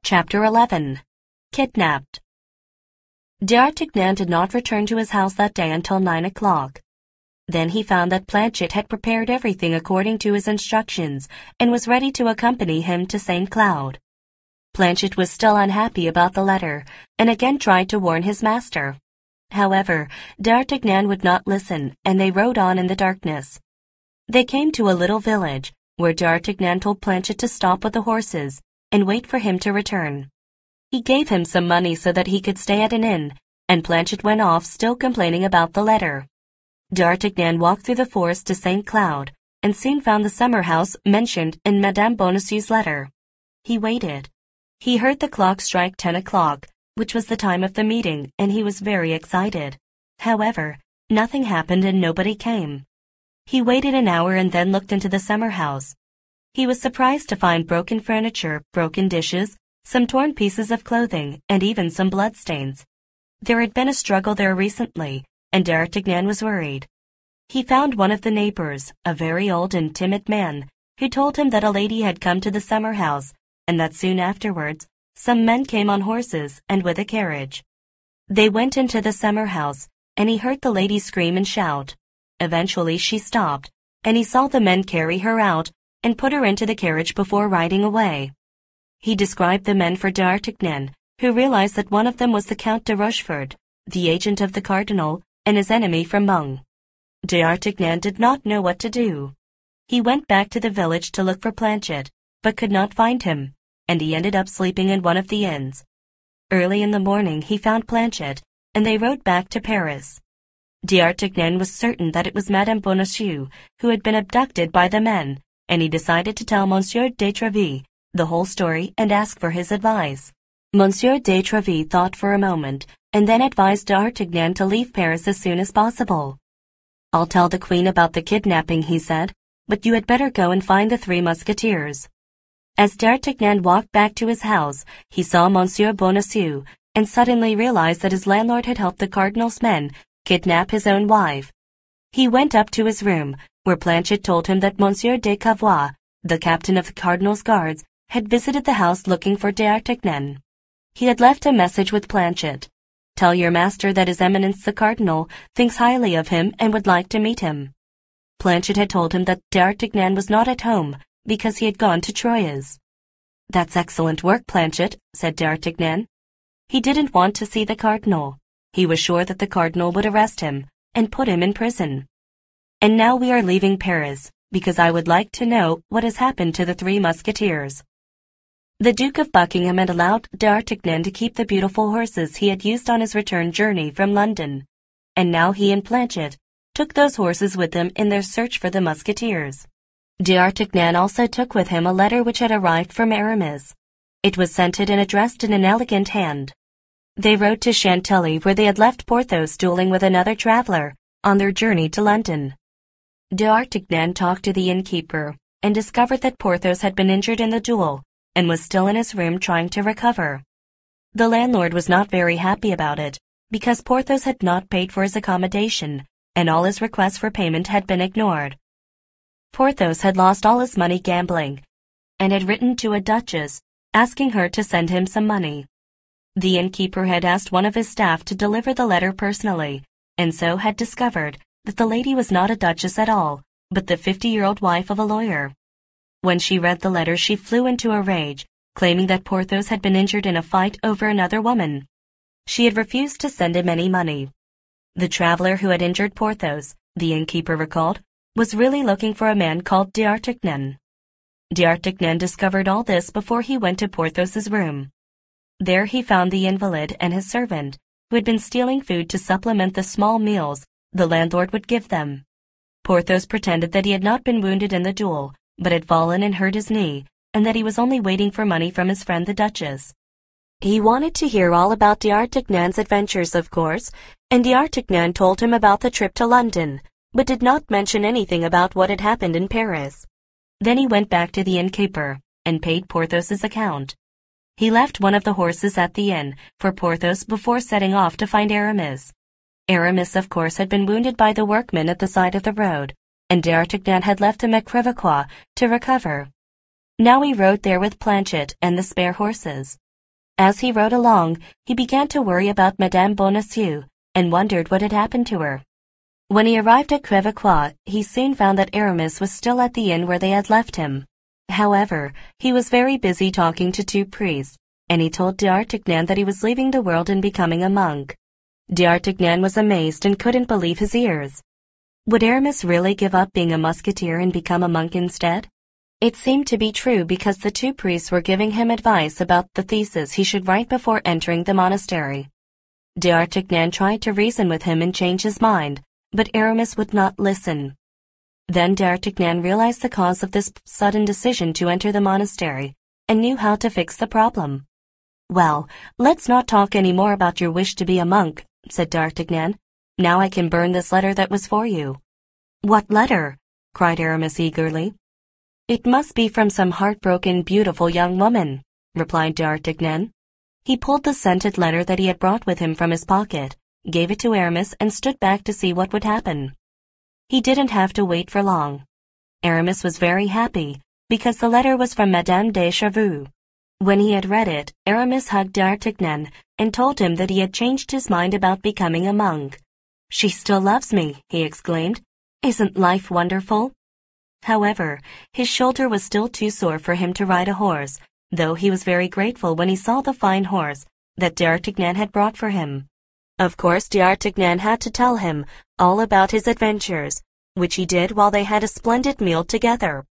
Chapter 11. Kidnapped. D'Artagnan did not return to his house that day until 9 o'clock. Then he found that Planchet had prepared everything according to his instructions and was ready to accompany him to St. Cloud. Planchet was still unhappy about the letter and again tried to warn his master. However, D'Artagnan would not listen, and they rode on in the darkness. They came to a little village, where D'Artagnan told Planchet to stop with the horses and wait for him to return. He gave him some money so that he could stay at an inn, and Planchet went off still complaining about the letter. D'Artagnan walked through the forest to St. Cloud, and soon found the summer house mentioned in Madame Bonacieux's letter. He waited. He heard the clock strike 10 o'clock, which was the time of the meeting, and he was very excited. However, nothing happened and nobody came. He waited an hour and then looked into the summer house. He was surprised to find broken furniture, broken dishes, some torn pieces of clothing, and even some bloodstains. There had been a struggle there recently, and D'Artagnan was worried. He found one of the neighbors, a very old and timid man, who told him that a lady had come to the summer house, and that soon afterwards, some men came on horses and with a carriage. They went into the summer house, and he heard the lady scream and shout. Eventually she stopped, and he saw the men carry her out and put her into the carriage before riding away. He described the men for D'Artagnan, who realized that one of them was the Count de Rochefort, the agent of the cardinal, and his enemy from Meung. D'Artagnan did not know what to do. He went back to the village to look for Planchet, but could not find him, and he ended up sleeping in one of the inns. Early in the morning he found Planchet, and they rode back to Paris. D'Artagnan was certain that it was Madame Bonacieux who had been abducted by the men, and he decided to tell Monsieur de Tréville the whole story and ask for his advice. Monsieur de Tréville thought for a moment, and then advised D'Artagnan to leave Paris as soon as possible. "I'll tell the Queen about the kidnapping," he said, "but you had better go and find the three Musketeers." As D'Artagnan walked back to his house, he saw Monsieur Bonacieux, and suddenly realized that his landlord had helped the cardinal's men kidnap his own wife. He went up to his room, where Planchet told him that Monsieur de Cavois, the captain of the cardinal's guards, had visited the house looking for D'Artagnan. He had left a message with Planchet. "Tell your master that His Eminence the Cardinal thinks highly of him and would like to meet him." Planchet had told him that D'Artagnan was not at home because he had gone to Troyes. "That's excellent work, Planchet," said D'Artagnan. He didn't want to see the cardinal. He was sure that the cardinal would arrest him and put him in prison. "And now we are leaving Paris, because I would like to know what has happened to the three Musketeers." The Duke of Buckingham had allowed D'Artagnan to keep the beautiful horses he had used on his return journey from London, and now he and Planchet took those horses with them in their search for the Musketeers. D'Artagnan also took with him a letter which had arrived from Aramis. It was scented and addressed in an elegant hand. They rode to Chantilly, where they had left Porthos dueling with another traveler on their journey to London. D'Artagnan talked to the innkeeper and discovered that Porthos had been injured in the duel and was still in his room trying to recover. The landlord was not very happy about it, because Porthos had not paid for his accommodation, and all his requests for payment had been ignored. Porthos had lost all his money gambling, and had written to a duchess, asking her to send him some money. The innkeeper had asked one of his staff to deliver the letter personally, and so had discovered that the lady was not a duchess at all, but the 50-year-old wife of a lawyer. When she read the letter, she flew into a rage, claiming that Porthos had been injured in a fight over another woman. She had refused to send him any money. The traveler who had injured Porthos, the innkeeper recalled, was really looking for a man called D'Artagnan. D'Artagnan discovered all this before he went to Porthos's room. There he found the invalid and his servant, who had been stealing food to supplement the small meals the landlord would give them. Porthos pretended that he had not been wounded in the duel, but had fallen and hurt his knee, and that he was only waiting for money from his friend the Duchess. He wanted to hear all about D'Artagnan's adventures, of course, and D'Artagnan told him about the trip to London, but did not mention anything about what had happened in Paris. Then he went back to the innkeeper and paid Porthos's account. He left one of the horses at the inn for Porthos before setting off to find Aramis. Aramis, of course, had been wounded by the workmen at the side of the road, and D'Artagnan had left him at Crèvecoeur to recover. Now he rode there with Planchet and the spare horses. As he rode along, he began to worry about Madame Bonacieux and wondered what had happened to her. When he arrived at Crèvecoeur, he soon found that Aramis was still at the inn where they had left him. However, he was very busy talking to two priests, and he told D'Artagnan that he was leaving the world and becoming a monk. D'Artagnan was amazed and couldn't believe his ears. Would Aramis really give up being a musketeer and become a monk instead? It seemed to be true because the two priests were giving him advice about the thesis he should write before entering the monastery. D'Artagnan tried to reason with him and change his mind, but Aramis would not listen. Then D'Artagnan realized the cause of this sudden decision to enter the monastery, and knew how to fix the problem. "Well, let's not talk any more about your wish to be a monk," said D'Artagnan. "Now I can burn this letter that was for you." "What letter?" cried Aramis eagerly. "It must be from some heartbroken, beautiful young woman," replied D'Artagnan. He pulled the scented letter that he had brought with him from his pocket, gave it to Aramis, and stood back to see what would happen. He didn't have to wait for long. Aramis was very happy, because the letter was from Madame de Chevreuse. When he had read it, Aramis hugged D'Artagnan and told him that he had changed his mind about becoming a monk. "She still loves me," he exclaimed. "Isn't life wonderful?" However, his shoulder was still too sore for him to ride a horse, though he was very grateful when he saw the fine horse that D'Artagnan had brought for him. Of course, D'Artagnan had to tell him all about his adventures, which he did while they had a splendid meal together.